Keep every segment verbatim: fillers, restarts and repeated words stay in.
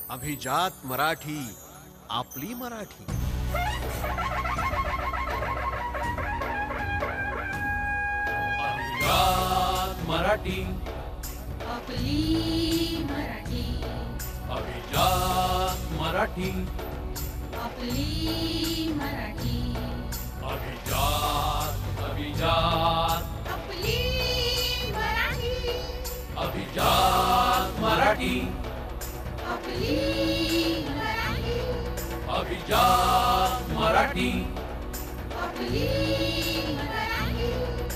अभिजात मराठी, आपली मराठी. अभिजात मराठी, आपली मराठी. अभिजात मराठी, आपली मराठी. अभिजात अभिजात आपली मराठी. अभिजात मराठी, आपली मराठी. अभिजात मराठी. आपली मराठी.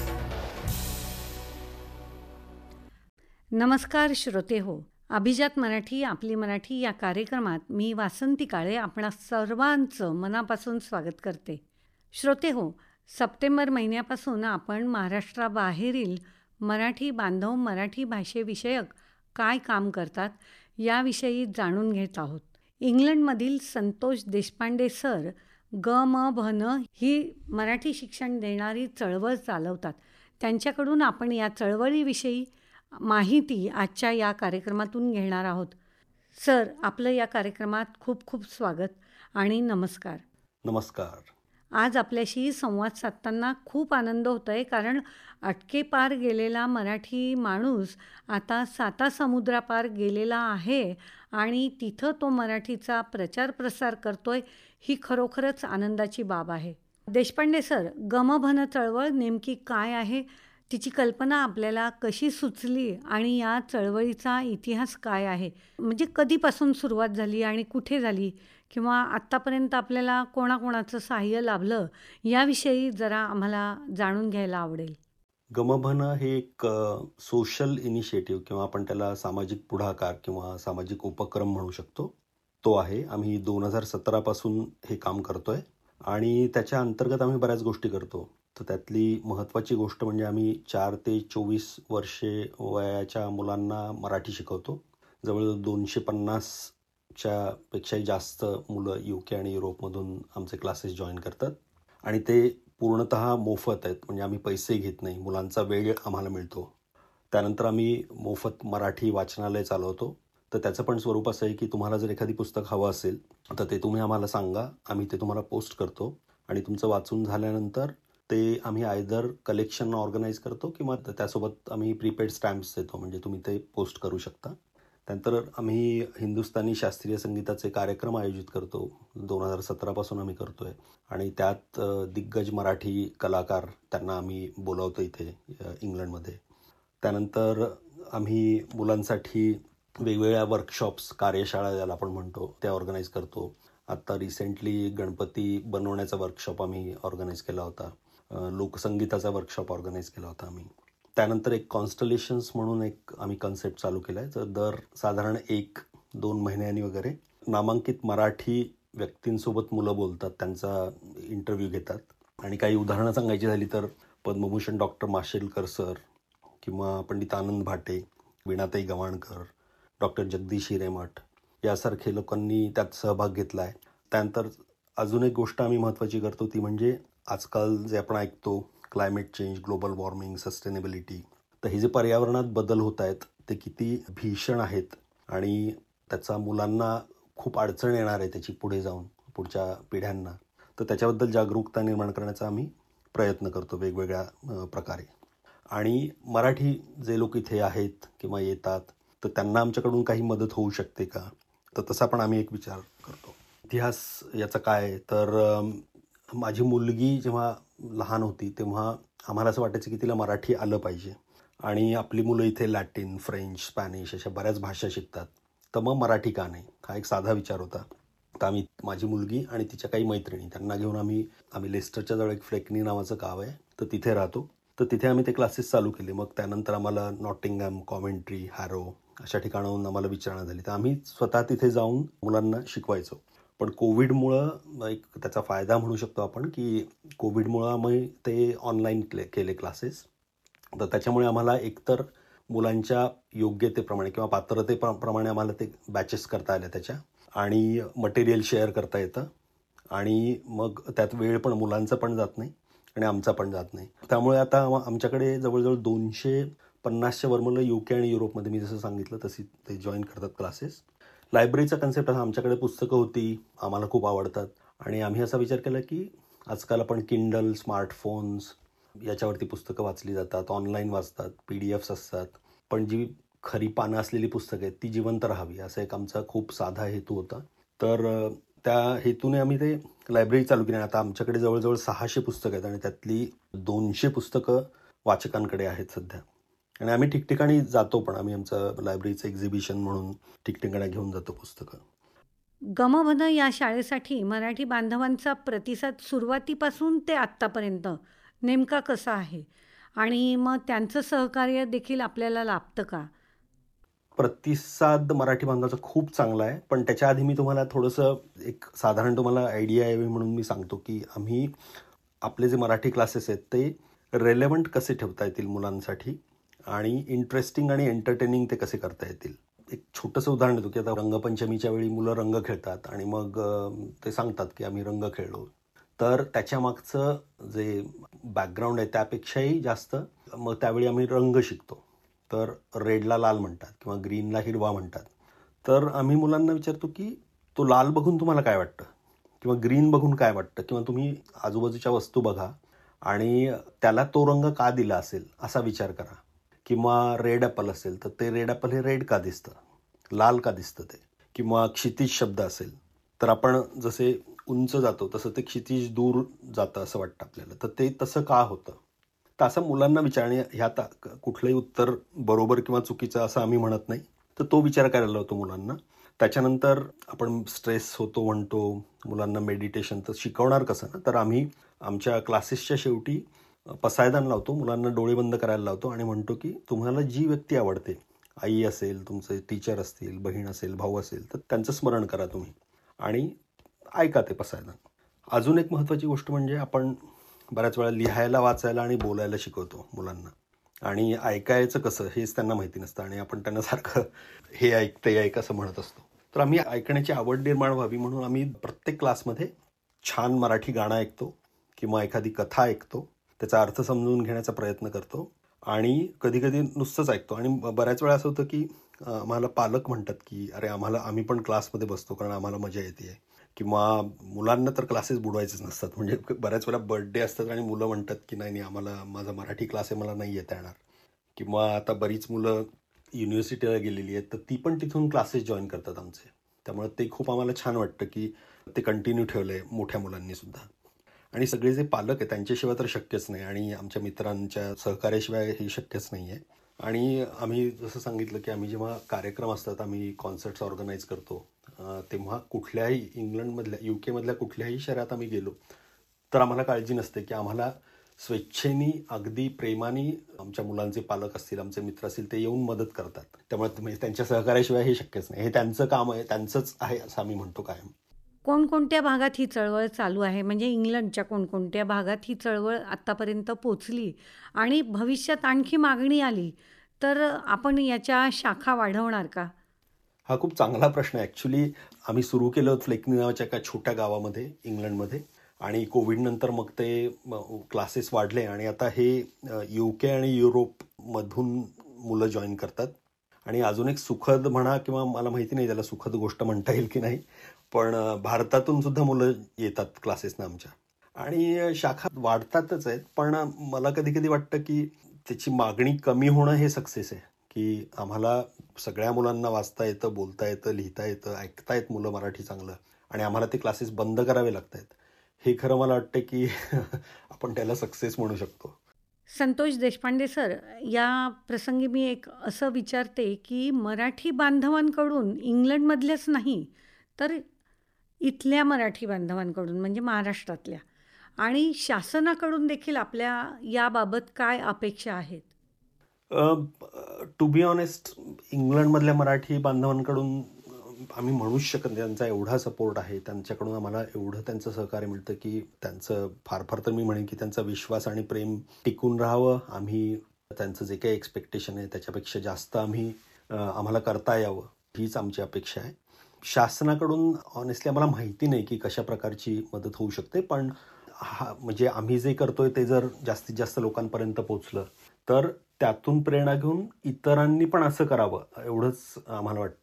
नमस्कार श्रोते हो, अभिजात मराठी आपली मराठी या कार्यक्रमात मी वासंती काळे आपणा सर्वांचं मनापासून स्वागत करते. श्रोते हो, सप्टेंबर महिन्यापासून आपण महाराष्ट्राबाहेरील मराठी बांधव मराठी भाषेविषयक काय काम करतात याविषयी जाणून घेत आहोत. इंग्लंडमधील संतोष देशपांडे सर ग म भ न ही मराठी शिक्षण देणारी चळवळ चालवतात. त्यांच्याकडून आपण या चळवळीविषयी माहिती आजच्या या कार्यक्रमातून घेणार आहोत. सर, आपलं या कार्यक्रमात खूप खूप स्वागत आणि नमस्कार. नमस्कार. आज आपल्याशी संवाद साधताना खूप आनंद होत आहे, कारण अटकेपार गेलेला मराठी माणूस आता साता समुद्रापार गेलेला आहे आणि तिथं तो मराठीचा प्रचार प्रसार करतोय, ही खरोखरच आनंदाची बाब आहे. देशपांडे सर, गमभन चळवळ नेमकी काय आहे, तिची कल्पना आपल्याला कशी सुचली आणि या चळवळीचा इतिहास काय आहे, म्हणजे कधीपासून सुरुवात झाली आणि कुठे झाली, किंवा आत्तापर्यंत आपल्याला कोणाकोणाचं सहाय्य लाभलं याविषयी जरा आम्हाला जाणून घ्यायला आवडेल. गमभन हे एक सोशल इनिशिएटिव्ह किंवा आपण त्याला सामाजिक पुढाकार किंवा सामाजिक उपक्रम म्हणू शकतो, तो आहे. आम्ही दोन हजार सतरापासून हे काम करतोय आणि त्याच्या अंतर्गत आम्ही बऱ्याच गोष्टी करतो. तर त्यातली महत्त्वाची गोष्ट म्हणजे आम्ही चार ते चोवीस वर्षे वयाच्या मुलांना मराठी शिकवतो. जवळजवळ दोनशे पन्नासच्या पेक्षाही जास्त मुलं यू के आणि युरोपमधून आमचे क्लासेस जॉईन करतात आणि ते पूर्णतः मोफत आहेत. म्हणजे आम्ही पैसे घेत नाही, मुलांचा वेळ आम्हाला मिळतो. त्यानंतर आम्ही मोफत मराठी वाचनालय चालवतो. तर त्याचं पण स्वरूप असं आहे की तुम्हाला जर एखादी पुस्तक हवं असेल तर ते तुम्ही आम्हाला सांगा, आम्ही ते तुम्हाला पोस्ट करतो आणि तुमचं वाचून झाल्यानंतर ते आम्ही आयदर कलेक्शन ऑर्गनाईज करतो किंवा त्यासोबत आम्ही प्रीपेड स्टॅम्प्स देतो, म्हणजे तुम्ही ते पोस्ट करू शकता. त्यानंतर आम्ही हिंदुस्थानी शास्त्रीय संगीताचे कार्यक्रम आयोजित करतो. दोन हजार सतरापासून आम्ही करतो आहे आणि त्यात दिग्गज मराठी कलाकार त्यांना आम्ही बोलावतो इथे इंग्लंडमध्ये. त्यानंतर आम्ही मुलांसाठी वेगवेगळ्या वर्कशॉप्स, कार्यशाळा ज्याला आपण म्हणतो, त्या ऑर्गनाईज करतो. आत्ता रिसेंटली गणपती बनवण्याचा वर्कशॉप आम्ही ऑर्गनाईज केला होता. लोकसंगीताचा वर्कशॉप ऑर्गनाईज केला होता आम्ही. त्यानंतर एक कॉन्स्टलेशन्स म्हणून एक आम्ही कन्सेप्ट चालू केला आहे. तर दर साधारण एक दोन महिन्यांनी वगैरे नामांकित मराठी व्यक्तींसोबत मुलं बोलतात, त्यांचा इंटरव्ह्यू घेतात. आणि काही उदाहरणं सांगायची झाली तर पद्मभूषण डॉक्टर माशेलकर सर किंवा पंडित आनंद भाटे, वीणाताई गवाणकर, डॉक्टर जगदीश हिरेमठ यासारखे लोकांनी त्यात सहभाग घेतला आहे. त्यानंतर अजून एक गोष्ट आम्ही महत्त्वाची करतो, ती म्हणजे आजकाल जे आपण ऐकतो climate change, global warming, sustainability, तर हे जे पर्यावरणात बदल होत आहेत ते किती भीषण आहेत आणि त्याचा मुलांना खूप अडचण येणार आहे त्याची पुढे जाऊन पुढच्या पिढ्यांना. तर त्याच्याबद्दल जागरूकता निर्माण करण्याचा आम्ही प्रयत्न करतो वेगवेगळ्या प्रकारे. आणि मराठी जे लोक इथे आहेत किंवा येतात तर त्यांना आमच्याकडून काही मदत होऊ शकते का, तर तसा पण आम्ही एक विचार करतो. इतिहास याचा काय, तर माझी मुलगी जेव्हा लहान होती तेव्हा आम्हाला असं वाटायचं की तिला मराठी आलं पाहिजे आणि आपली मुलं इथे लॅटिन, फ्रेंच, स्पॅनिश अशा बऱ्याच भाषा शिकतात, तर मग मराठी का नाही, हा एक साधा विचार होता. तर आम्ही, माझी मुलगी आणि तिच्या काही मैत्रिणी, त्यांना घेऊन आम्ही आम्ही लेस्टरच्या जवळ एक फ्लेकनी नावाचं गाव आहे, तर तिथे राहतो. तर तिथे आम्ही ते क्लासेस चालू केले. मग त्यानंतर आम्हाला नॉटिंगहॅम, कॉमेंट्री, हॅरो अशा ठिकाणाहून आम्हाला विचारणा झाली, तर आम्ही स्वतः तिथे जाऊन मुलांना शिकवायचो. पण कोविडमुळं एक त्याचा फायदा म्हणू शकतो आपण की कोविडमुळं आम्ही ते ऑनलाईन केले केले क्लासेस. तर त्याच्यामुळे आम्हाला एकतर मुलांच्या योग्यतेप्रमाणे किंवा पात्रतेप्रमाणे आम्हाला ते बॅचेस करता आल्या त्याच्या, आणि मटेरियल शेअर करता येतं आणि मग त्यात वेळ पण मुलांचा पण जात नाही आणि आमचा पण जात नाही. त्यामुळे आता आमच्याकडे जवळजवळ दोनशे पन्नासच्या वर मुलं यू के आणि युरोपमध्ये, मी जसं सांगितलं तशी ते जॉईन करतात क्लासेस. लायब्ररीचा कन्सेप्ट असा, आमच्याकडे पुस्तकं होती, आम्हाला खूप आवडतात आणि आम्ही असा विचार केला की आजकाल आपण किंडल, स्मार्टफोन्स याच्यावरती पुस्तकं वाचली जातात, ऑनलाईन वाचतात, पी डी एफ्स असतात, पण जी खरी पानं असलेली पुस्तकं आहेत ती जिवंत राहावी, असा एक आमचा खूप साधा हेतू होता. तर अ, त्या हेतूने आम्ही ते लायब्ररी चालू केली. आता आमच्याकडे जवळजवळ सहाशे पुस्तकं आहेत आणि त्यातली दोनशे पुस्तकं वाचकांकडे आहेत सध्या. आणि आम्ही ठिकठिकाणी जातो, पण आम्ही आमचं लायब्ररीचं एक्झिबिशन म्हणून ठिकठिकाणी घेऊन जातो पुस्तकं. गमभन या शाळेसाठी मराठी बांधवांचा प्रतिसाद सुरुवातीपासून ते आत्तापर्यंत नेमका कसा आहे आणि मग त्यांचं सहकार्य देखील आपल्याला लाभतं का? प्रतिसाद मराठी बांधवाचा खूप चांगला आहे, पण त्याच्या आधी मी तुम्हाला थोडंसं एक साधारण तुम्हाला आयडिया यावी म्हणून मी सांगतो की आम्ही आपले जे मराठी क्लासेस आहेत ते रेलेवंट कसे ठेवता येतील मुलांसाठी आणि इंटरेस्टिंग आणि एंटरटेनिंग ते कसे करता येतील. एक छोटंसं उदाहरण देतो की आता रंगपंचमीच्या वेळी मुलं रंग खेळतात आणि मग अ, ते सांगतात की आम्ही रंग खेळलो. तर त्याच्या मागचं जे बॅकग्राऊंड आहे त्यापेक्षाही जास्त मग त्यावेळी आम्ही रंग शिकतो. तर रेडला लाल म्हणतात किंवा ग्रीनला हिरवा म्हणतात. तर आम्ही मुलांना विचारतो की तो लाल बघून तुम्हाला काय वाटतं किंवा ग्रीन बघून काय वाटतं, किंवा तुम्ही आजूबाजूच्या वस्तू बघा आणि त्याला तो रंग का दिला असेल असा विचार करा. किंवा रेड ॲपल असेल तर ते रेड ॲपल हे रेड का दिसतं, लाल का दिसतं ते. किंवा क्षितिज शब्द असेल तर आपण जसे उंच जातो तसं ते क्षितिज दूर जातं असं वाटतं आपल्याला, तर ते तसं का होतं. तर असं मुलांना विचारणे, ह्यात कुठलंही उत्तर बरोबर किंवा चुकीचं असं आम्ही म्हणत नाही, तर तो विचार करायला होतो मुलांना. त्याच्यानंतर आपण स्ट्रेस होतो म्हणतो मुलांना मेडिटेशन, तर शिकवणार कसं ना, तर आम्ही आमच्या क्लासेसच्या शेवटी पसायदान लावतो, मुलांना डोळे बंद करायला लावतो आणि म्हणतो की तुम्हाला जी व्यक्ती आवडते, आई असेल, तुमचे टीचर असतील, बहीण असेल, भाऊ असेल, तर त्यांचं स्मरण करा तुम्ही आणि ऐका ते पसायदान. अजून एक महत्त्वाची गोष्ट म्हणजे आपण बऱ्याच वेळा लिहायला, वाचायला आणि बोलायला शिकवतो मुलांना आणि ऐकायचं कसं हेच त्यांना माहिती नसतं आणि आपण त्यांना सारखं हे ऐक ते ऐक असं म्हणत असतो. तर आम्ही ऐकण्याची आवड निर्माण व्हावी म्हणून आम्ही प्रत्येक क्लासमध्ये छान मराठी गाणं ऐकतो किंवा एखादी कथा ऐकतो, त्याचा अर्थ समजून घेण्याचा प्रयत्न करतो आणि कधी कधी नुसतंच ऐकतो. आणि बऱ्याच वेळा असं होतं की आम्हाला पालक म्हणतात की अरे आम्हाला आम्ही पण क्लासमध्ये बसतो कारण आम्हाला मजा येते, किंवा मुलांना तर क्लासेस बुडवायचेच नसतात. म्हणजे बऱ्याच वेळा बर्थडे असतात आणि मुलं म्हणतात की नाही नाही आम्हाला माझा मराठी क्लास आहे, मला नाही येता येणार. किंवा आता बरीच मुलं युनिव्हर्सिटीला गेलेली आहेत तर ती पण तिथून क्लासेस जॉईन करतात आमचे. त्यामुळे ते खूप आम्हाला छान वाटतं की ते कंटिन्यू ठेवलं आहे मोठ्या मुलांनी सुद्धा. आणि सगळे जे पालक आहेत त्यांच्याशिवाय तर शक्यच नाही आणि आमच्या मित्रांच्या सहकार्याशिवाय हे शक्यच नाही आहे. आणि आम्ही जसं सांगितलं की आम्ही जेव्हा कार्यक्रम असतात, आम्ही कॉन्सर्ट्स ऑर्गनाईज करतो, तेव्हा कुठल्याही इंग्लंडमधल्या यू केमधल्या कुठल्याही शहरात आम्ही गेलो तर आम्हाला काळजी नसते की आम्हाला स्वेच्छेने अगदी प्रेमाने आमच्या मुलांचे पालक असतील, आमचे मित्र असतील, ते येऊन मदत करतात. त्यामुळे त्यांच्या सहकार्याशिवाय हे शक्यच नाही. हे त्यांचं काम आहे, त्यांचंच आहे असं आम्ही म्हणतो कायम. कोणकोणत्या भागात ही चळवळ चालू आहे, म्हणजे इंग्लंडच्या कोणकोणत्या भागात ही चळवळ आत्तापर्यंत पोचली आणि भविष्यात आणखी मागणी आली तर आपण याच्या शाखा वाढवणार का? हा खूप चांगला प्रश्न आहे. ॲक्च्युली आम्ही सुरू केलं होतं फ्लेकनी नावाच्या एका छोट्या गावामध्ये इंग्लंडमध्ये आणि कोविडनंतर मग ते क्लासेस वाढले आणि आता हे यू के आणि युरोपमधून मुलं जॉईन करतात. आणि अजून एक सुखद म्हणा किंवा मला माहिती नाही त्याला सुखद गोष्ट म्हणता येईल की नाही, पण भारतातून सुद्धा मुलं येतात क्लासेसना आमच्या आणि शाखा वाढतातच आहेत. पण मला कधी कधी वाटतं की त्याची मागणी कमी होणं हे सक्सेस आहे, की आम्हाला सगळ्या मुलांना वाचता येतं, बोलता येतं, लिहिता येतं, ऐकता येत मुलं मराठी चांगलं आणि आम्हाला ते क्लासेस बंद करावे लागत आहेत. हे खरं मला वाटतं की आपण त्याला सक्सेस म्हणू शकतो. संतोष देशपांडे सर, या प्रसंगी मी एक असं विचारते की मराठी बांधवांकडून इंग्लंडमधल्याच नाही तर इथल्या मराठी बांधवांकडून म्हणजे महाराष्ट्रातल्या आणि शासनाकडून देखील आपल्या याबाबत काय अपेक्षा आहेत? टू बी ऑनेस्ट, इंग्लंडमधल्या मराठी बांधवांकडून आम्ही म्हणूच शकत नाही. त्यांचा एवढा सपोर्ट आहे, त्यांच्याकडून आम्हाला एवढं त्यांचं सहकार्य मिळतं की त्यांचं फार फार तर मी म्हणेन की त्यांचा विश्वास आणि प्रेम टिकून राहावं. आम्ही त्यांचं जे काही एक्सपेक्टेशन आहे त्याच्यापेक्षा जास्त आम्ही आम्हाला करता यावं हीच आमची अपेक्षा आहे. शासनाकडून ऑनेस्टली आम्हाला माहिती नाही की कशा प्रकारची मदत होऊ शकते, पण हा म्हणजे आम्ही जे करतोय ते जर जास्तीत जास्त लोकांपर्यंत पोचलं तर त्यातून प्रेरणा घेऊन इतरांनी पण असं करावं एवढंच आम्हाला वाटतं.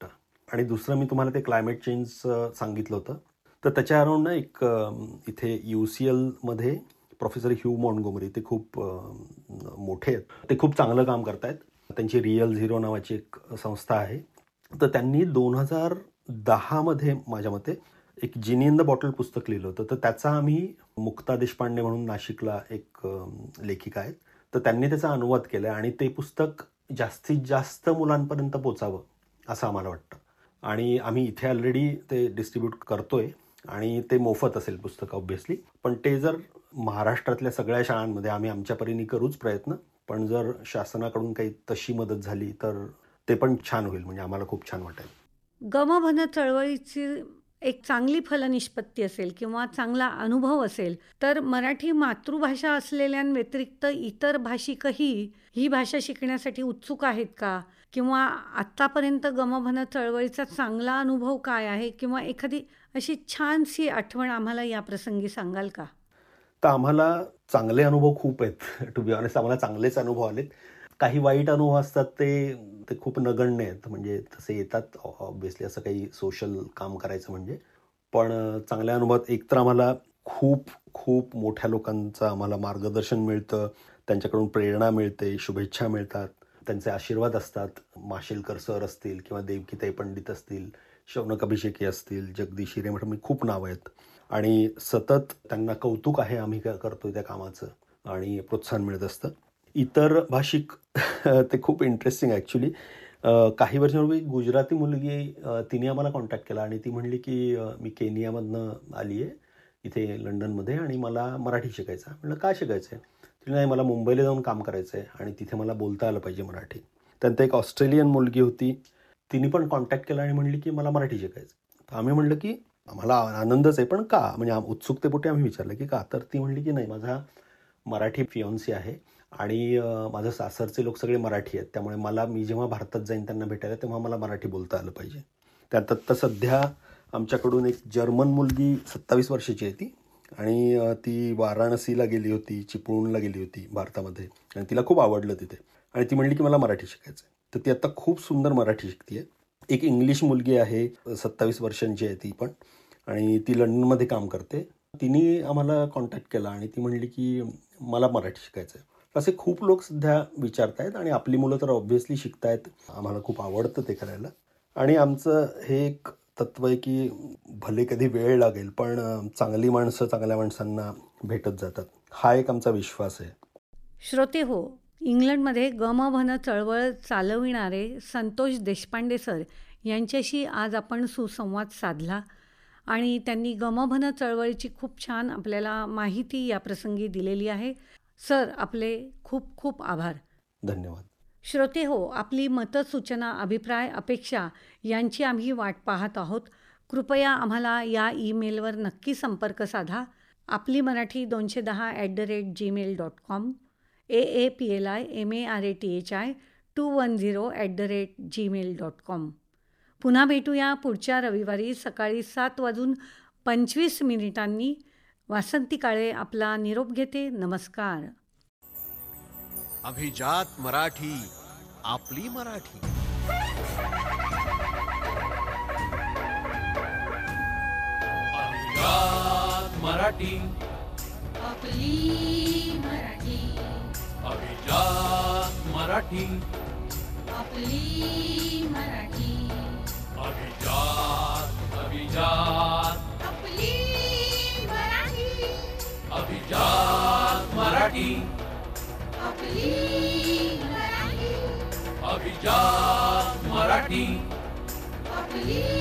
आणि दुसरं मी तुम्हाला ते क्लायमेट चेंजचं सांगितलं होतं. तर त्याच्या अराउंड ना एक अ, इथे यू सी एलमध्ये प्रोफेसर ह्यू मॉन्टगोमरी ते खूप अ, मोठे आहेत. ते खूप चांगलं काम करतायत. त्यांची रिअल झिरो नावाची एक संस्था आहे. तर त्यांनी दोन हजार दहामध्ये माझ्या मते एक जिनी इन द बॉटल पुस्तक लिहिलं होतं. तर त्याचा आम्ही मुक्ता देशपांडे म्हणून नाशिकला एक अ, लेखिका आहेत. तर त्यांनी त्याचा अनुवाद केला आणि ते पुस्तक जास्तीत जास्त मुलांपर्यंत पोचावं असं आम्हाला वाटतं. आणि आम्ही इथे ऑलरेडी ते डिस्ट्रीब्यूट करतोय आणि ते मोफत असेल पुस्तक ऑब्व्हियसली. पण ते जर महाराष्ट्रातल्या सगळ्या शाळांमध्ये आम्ही आमच्या परीने करूच प्रयत्न, पण जर शासनाकडून काही तशी मदत झाली तर ते पण छान होईल. म्हणजे आम्हाला खूप छान वाटेल. गमभन चळवळीची एक चांगली फलनिष्पत्ती असेल किंवा चांगला अनुभव असेल तर मराठी मातृभाषा असलेल्यांव्यतिरिक्त इतर भाषिकही ही भाषा शिकण्यासाठी उत्सुक आहेत का? किंवा आत्तापर्यंत गमभन चळवळीचा चांगला अनुभव काय आहे? किंवा एखादी अशी छानशी आठवण आम्हाला या प्रसंगी सांगाल का? तर आम्हाला चांगले अनुभव खूप आहेत. टू बी ऑनेस्ट आम्हाला चांगलेच अनुभव आलेत. काही वाईट अनुभव असतात ते ते खूप नगण्य आहेत. म्हणजे तसे येतात ऑब्व्हियसली असं काही सोशल काम करायचं म्हणजे. पण चांगल्या अनुभवात एकतर आम्हाला खूप खूप मोठ्या लोकांचं आम्हाला मार्गदर्शन मिळतं. त्यांच्याकडून प्रेरणा मिळते, शुभेच्छा मिळतात, त्यांचे आशीर्वाद असतात. माशेलकर सर असतील किंवा देवकीताई पंडित असतील, शौनक अभिषेकी असतील, जगदीश हिरेमठ, मी खूप नावं आहेत. आणि सतत त्यांना कौतुक आहे आम्ही काय करतोय त्या कामाचं आणि प्रोत्साहन मिळत असतं. इतर भाषिक ते खूप इंटरेस्टिंग ॲक्च्युली. काही वर्षांपूर्वी गुजराती मुलगी अ, तिने आम्हाला कॉन्टॅक्ट केला आणि ती म्हणली की अ, मी केनियामधनं आली आहे इथे लंडनमध्ये आणि मला मराठी शिकायचं आहे. म्हणलं का शिकायचं आहे? तिने नाही मला मुंबईला जाऊन काम करायचं आहे आणि तिथे मला बोलता आलं पाहिजे मराठी. त्यानंतर एक ऑस्ट्रेलियन मुलगी होती, तिने पण कॉन्टॅक्ट केला आणि म्हणली की मला मराठी शिकायचं. तर आम्ही म्हणलं की आम्हाला आनंदच आहे पण का? म्हणजे आम- उत्सुकतेपोटी आम्ही विचारलं की का? तर ती म्हणली की नाही माझा मराठी फियॉन्सी आहे आणि अ, माझं सासरचे लोक सगळे मराठी आहेत. त्यामुळे मला मी जेव्हा भारतात जाईन त्यांना भेटायला तेव्हा मला मराठी बोलता आलं पाहिजे. त्यात आता सध्या आमच्याकडून एक जर्मन मुलगी सत्तावीस वर्षाची आहे ती आणि अ, ती वाराणसीला गेली होती, चिपळूणला गेली होती भारतामध्ये आणि तिला खूप आवडलं तिथे आणि ती म्हणली की मला मराठी शिकायचं आहे. तर ती आता खूप सुंदर मराठी शिकते. एक इंग्लिश मुलगी आहे, सत्तावीस वर्षांची आहे ती पण आणि ती लंडनमध्ये काम करते. तिने आम्हाला कॉन्टॅक्ट केला आणि ती म्हणली की मला मराठी शिकायचं आहे. असे खूप लोक सध्या विचारत आहेत आणि आपली मुलं तर ऑब्व्हियसली शिकतायत. आम्हाला खूप आवडतं ते करायला आणि आमचं हे एक तत्व आहे की भले कधी वेळ लागेल पण अ, चांगली माणसं चांगल्या माणसांना भेटत जातात. हा एक आमचा विश्वास आहे. श्रोते हो, इंग्लंडमध्ये गमभन चळवळ चालविणारे संतोष देशपांडे सर यांच्याशी आज आपण सुसंवाद साधला आणि त्यांनी गमभन चळवळीची खूप छान आपल्याला माहिती या प्रसंगी दिलेली आहे. सर, आपले खूप खूप आभार. धन्यवाद. श्रोते हो, आपली मतं, सूचना, अभिप्राय, अपेक्षा यांची आम्ही वाट पाहत आहोत. कृपया आम्हाला या ईमेलवर नक्की संपर्क साधा. आपली मराठी दोनशे दहा at the rate Gmail dot com, A A P L I M A R A T H I two one zero at the rate Gmail dot com. पुन्हा भेटूया पुढच्या रविवारी सकाळी सात वाजून पंचवीस मिनिटांनी. वासंती काळे आपला निरोप घेते. नमस्कार. अभिजात मराठी आपली मराठी. अभिजात मराठी. आपली मराठी. अभिजात मराठी. आपली मराठी. अभिजात अभिजात आपली मराठी. अभिजात मराठी. आपली मराठी. अभिजात मराठी. आपली